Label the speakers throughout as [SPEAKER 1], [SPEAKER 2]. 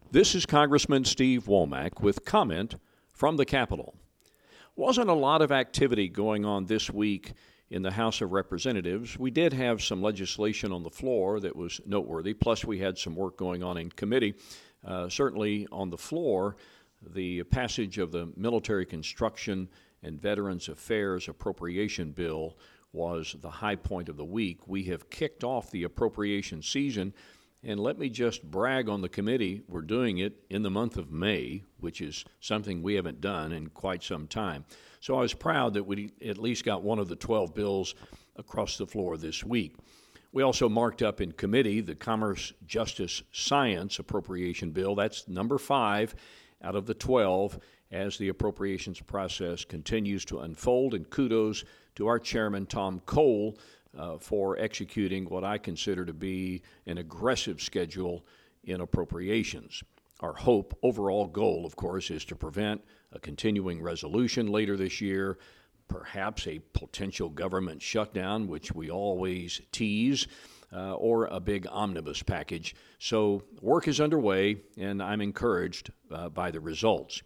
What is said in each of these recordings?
[SPEAKER 1] This is Congressman Steve Womack with comment from the Capitol. Wasn't a lot of activity going on this week in the House of Representatives. We did have some legislation on the floor that was noteworthy, plus we had some work going on in committee. Certainly on the floor, the passage of the Military Construction and Veterans Affairs Appropriation Bill was the high point of the week. We have kicked off the appropriation season, and let me just brag on the committee. We're doing it in the month of May, which is something we haven't done in quite some time. So I was proud that we at least got one of the 12 bills across the floor this week. We also marked up in committee the Commerce, Justice, Science Appropriation Bill. That's number 5 out of the 12 as the appropriations process continues to unfold. And kudos to our chairman, Tom Cole, for executing what I consider to be an aggressive schedule in appropriations. Our hope, overall goal, of course, is to prevent a continuing resolution later this year, perhaps a potential government shutdown, which we always tease, or a big omnibus package. So work is underway, and I'm encouraged by the results.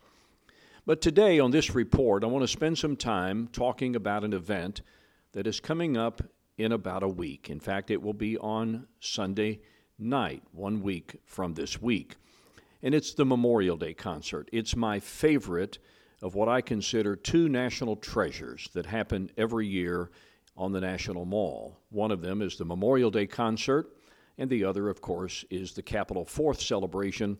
[SPEAKER 1] But today on this report, I want to spend some time talking about an event that is coming up in about a week. In fact, it will be on Sunday night, 1 week from this week. And it's the Memorial Day concert. It's my favorite of what I consider 2 national treasures that happen every year on the National Mall. One of them is the Memorial Day concert, and the other, of course, is the Capitol 4th celebration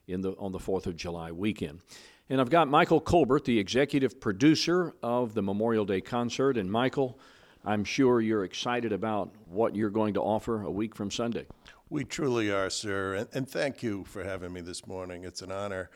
[SPEAKER 1] on the 4th of July weekend. And I've got Michael Colbert, the executive producer of the Memorial Day concert. And Michael, I'm sure you're excited about what you're going to offer a week from Sunday.
[SPEAKER 2] We truly are, sir, and thank you for having me this morning. It's an honor.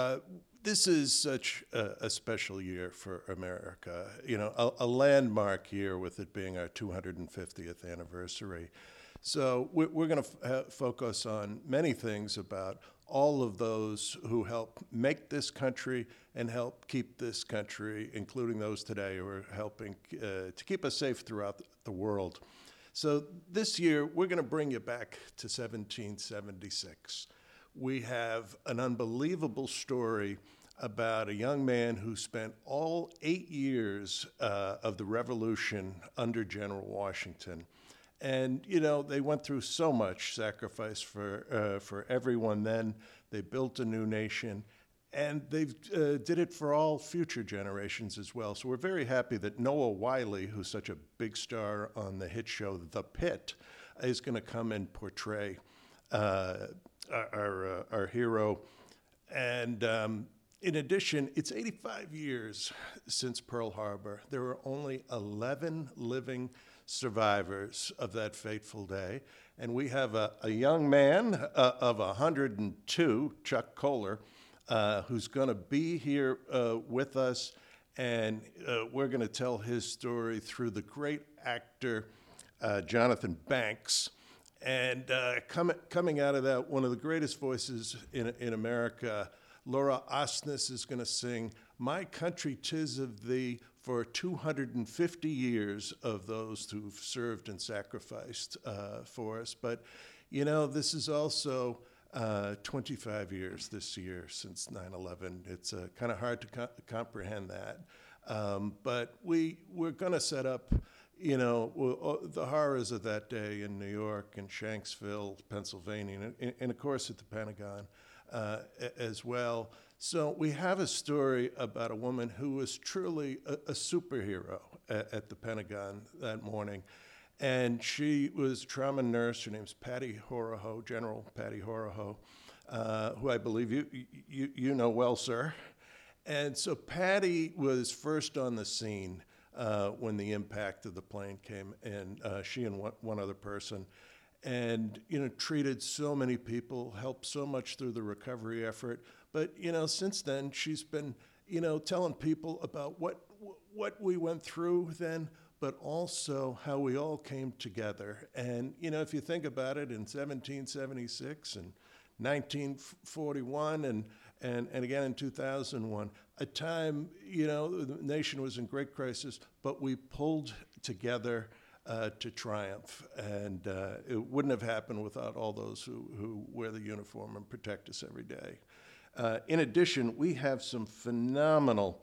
[SPEAKER 2] This is such a special year for America, a landmark year with it being our 250th anniversary. So we're going to focus on many things about all of those who help make this country and help keep this country, including those today who are helping to keep us safe throughout the world. So this year, we're going to bring you back to 1776. We have an unbelievable story about a young man who spent all 8 years of the Revolution under General Washington. And, they went through so much sacrifice for everyone then. They built a new nation, and they did it for all future generations as well. So we're very happy that Noah Wyle, who's such a big star on the hit show The Pit, is going to come and portray our hero. And in addition, it's 85 years since Pearl Harbor. There were only 11 living survivors of that fateful day. And we have a young man of 102, Chuck Kohler, who's going to be here with us. And we're going to tell his story through the great actor, Jonathan Banks. And coming out of that, one of the greatest voices in America, Laura Osnes, is going to sing My Country 'Tis of Thee for 250 years of those who've served and sacrificed for us. But, this is also 25 years this year since 9/11. It's kind of hard to comprehend that. But we're going to set up, the horrors of that day in New York and Shanksville, Pennsylvania, and of course at the Pentagon as well. So we have a story about a woman who was truly a superhero at the Pentagon that morning. And she was a trauma nurse. Her name's Patty Horoho, General Patty Horoho, who I believe you know well, sir. And so Patty was first on the scene when the impact of the plane came, and she and one other person. And, treated so many people, helped so much through the recovery effort. But, since then, she's been, telling people about what we went through then, but also how we all came together. And, if you think about it, in 1776 and 1941 and again in 2001, a time, the nation was in great crisis, but we pulled together to triumph. And it wouldn't have happened without all those who wear the uniform and protect us every day. In addition, we have some phenomenal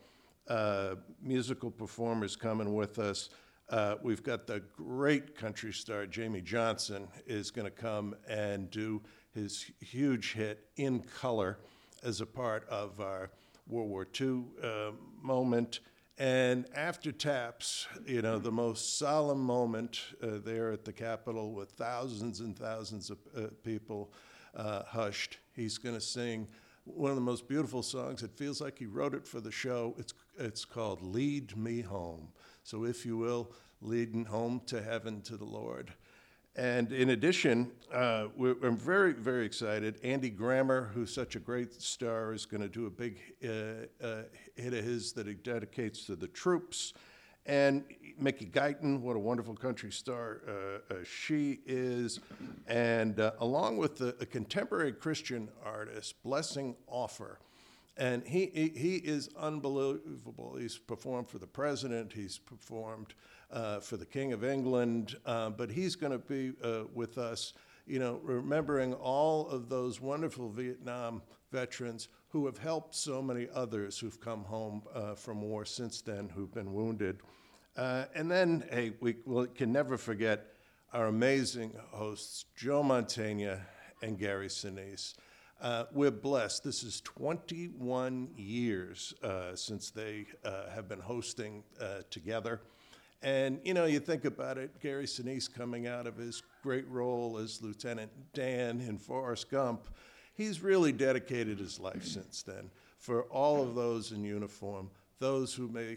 [SPEAKER 2] musical performers coming with us. We've got the great country star Jamie Johnson is going to come and do his huge hit In Color as a part of our World War II moment. And after Taps, the most solemn moment there at the Capitol with thousands and thousands of people hushed, he's going to sing one of the most beautiful songs. It feels like he wrote it for the show. It's called Lead Me Home. So if you will, leading home to heaven to the Lord. And in addition, I'm very, very excited. Andy Grammer, who's such a great star, is going to do a big hit of his that he dedicates to the troops. And Mickey Guyton, what a wonderful country star she is. And along with a contemporary Christian artist, Blessing Offer. And he is unbelievable. He's performed for the president. He's performed for the King of England. But he's going to be with us, remembering all of those wonderful Vietnam veterans who have helped so many others who've come home from war since then, who've been wounded. And then, we can never forget our amazing hosts, Joe Mantegna and Gary Sinise. We're blessed. This is 21 years since they have been hosting together. And, you think about it, Gary Sinise coming out of his great role as Lieutenant Dan in Forrest Gump, he's really dedicated his life since then for all of those in uniform, those who may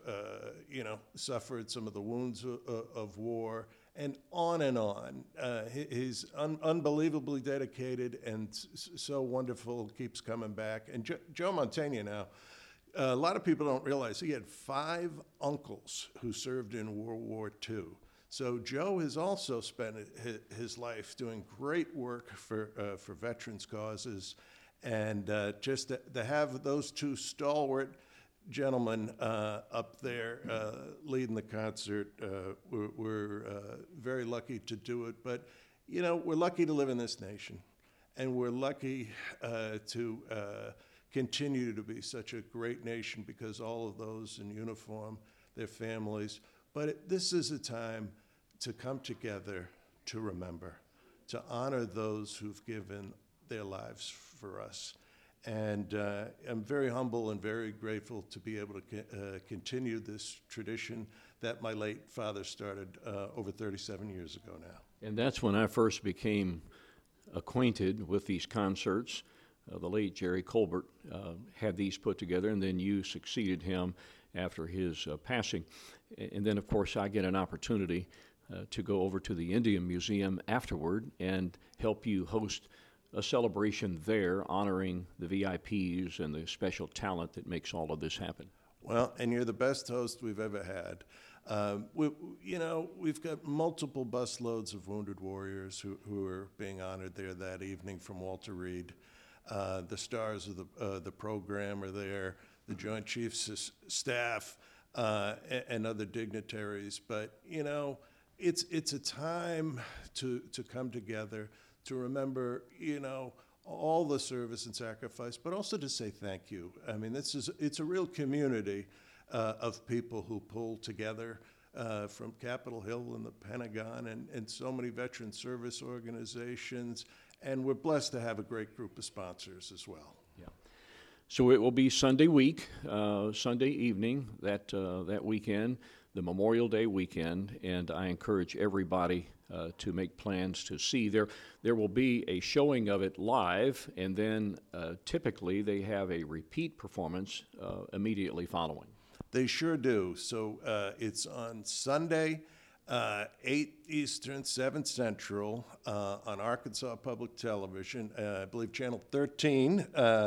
[SPEAKER 2] have, suffered some of the wounds of war, and on and on. He's unbelievably dedicated and so wonderful, keeps coming back. And Joe Mantegna now, a lot of people don't realize he had 5 uncles who served in World War II. So Joe has also spent his life doing great work for veterans' causes. And just to have those 2 stalwart gentlemen up there leading the concert, we're very lucky to do it. But, we're lucky to live in this nation. And we're lucky to continue to be such a great nation because all of those in uniform, their families. But this is a time to come together, to remember, to honor those who've given their lives for us. And I'm very humble and very grateful to be able to continue this tradition that my late father started over 37 years ago now.
[SPEAKER 1] And that's when I first became acquainted with these concerts. The late Jerry Colbert had these put together, and then you succeeded him after his passing. And then, of course, I get an opportunity to go over to the Indian Museum afterward and help you host a celebration there honoring the VIPs and the special talent that makes all of this happen.
[SPEAKER 2] Well, and you're the best host we've ever had. We've got multiple busloads of wounded warriors who are being honored there that evening from Walter Reed. The stars of the program are there, the Joint Chiefs staff, and other dignitaries. But, it's a time to come together, to remember, all the service and sacrifice, but also to say thank you. I mean, it's a real community of people who pull together from Capitol Hill and the Pentagon and so many veteran service organizations. And we're blessed to have a great group of sponsors as well.
[SPEAKER 1] Yeah. So it will be Sunday week, Sunday evening, that weekend, the Memorial Day weekend, and I encourage everybody to make plans to see. There will be a showing of it live, and then typically they have a repeat performance immediately following.
[SPEAKER 2] They sure do. So it's on Sunday, 8 Eastern, 7 Central, on Arkansas Public Television, I believe Channel 13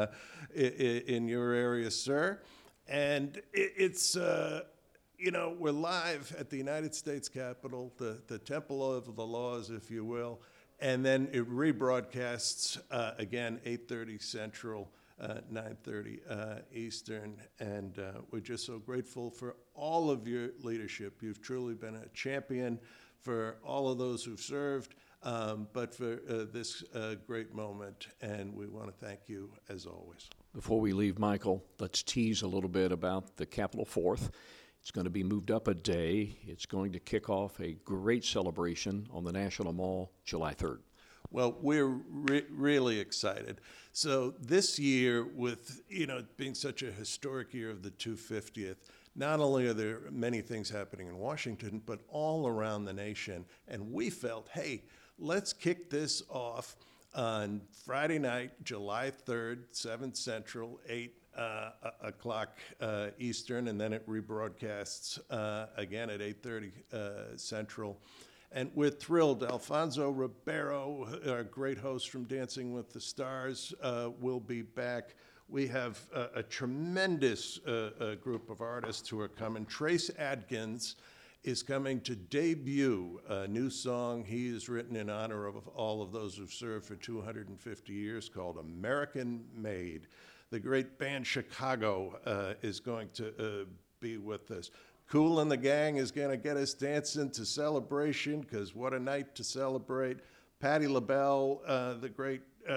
[SPEAKER 2] in your area, sir. And it's, we're live at the United States Capitol, the Temple of the Laws, if you will. And then it rebroadcasts again, 8:30 Central, 9:30 Eastern, and we're just so grateful for all of your leadership. You've truly been a champion for all of those who've served, but for this great moment. And we want to thank you as always.
[SPEAKER 1] Before we leave, Michael, let's tease a little bit about the Capitol 4th. It's going to be moved up a day. It's going to kick off a great celebration on the National Mall July 3rd.
[SPEAKER 2] Well, we're really excited. So this year, with being such a historic year of the 250th, not only are there many things happening in Washington, but all around the nation. And we felt, hey, let's kick this off on Friday night, July 3rd, 7 Central, 8 o'clock Eastern, and then it rebroadcasts again at 8:30 Central. And we're thrilled. Alfonso Ribeiro, our great host from Dancing with the Stars, will be back. We have a tremendous group of artists who are coming. Trace Adkins is coming to debut a new song he has written in honor of all of those who've served for 250 years called American Made. The great band Chicago is going to be with us. Kool and the Gang is going to get us dancing to Celebration, because what a night to celebrate. Patti LaBelle, the great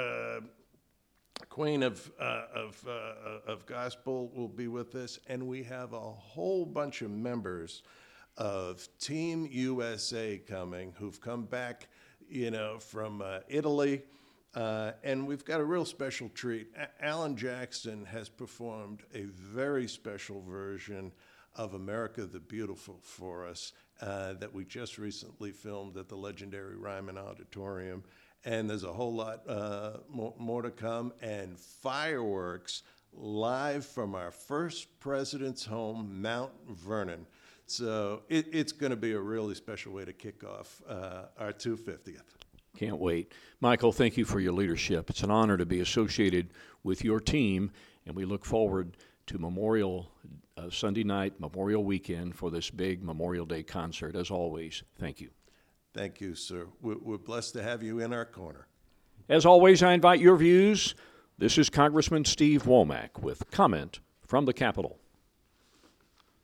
[SPEAKER 2] queen of gospel, will be with us. And we have a whole bunch of members of Team USA coming, who've come back, from Italy. And we've got a real special treat. Alan Jackson has performed a very special version of America the Beautiful for us that we just recently filmed at the legendary Ryman Auditorium. And there's a whole lot more to come, and fireworks live from our first president's home, Mount Vernon. So it's going to be a really special way to kick off our 250th.
[SPEAKER 1] Can't wait. Michael, thank you for your leadership. It's an honor to be associated with your team, and we look forward to Memorial Sunday night, Memorial Weekend, for this big Memorial Day concert. As always, thank you.
[SPEAKER 2] Thank you, sir. We're blessed to have you in our corner.
[SPEAKER 1] As always, I invite your views. This is Congressman Steve Womack with comment from the Capitol.